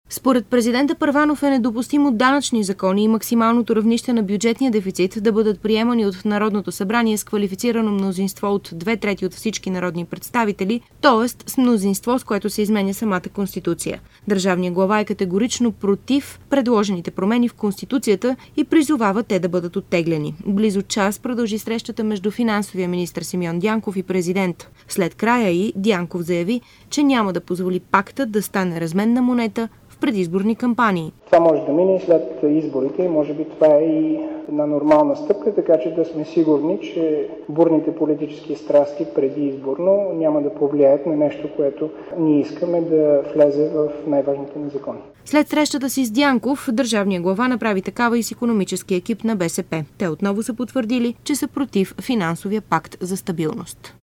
Според президента Първанов е недопустимо данъчни закони и максималното равнище на бюджетния дефицит да бъдат приемани от Народното събрание с квалифицирано мнозинство от 2/3 от всички народни представители, т.е. с мнозинство, с което се изменя самата Конституция. Държавният глава е категорично против предложените промени в Конституцията и призовава те да бъдат оттеглени. Близо час продължи срещата между финансовия министър Симеон Дянков и президент. След края й Дянков заяви, че няма да позволи пактът да стане разменна монета в предизборни кампании. Това може да мине след изборите и може би това е и една нормална стъпка, така че да сме сигурни, че бурните политически страсти преди изборно няма да повлияят на нещо, което ние искаме да влезе в най-важните ни закони. След срещата си с Дянков, държавният глава направи такава и с икономическия екип на БСП. Те отново са потвърдили, че са против финансовия пакт за стабилност.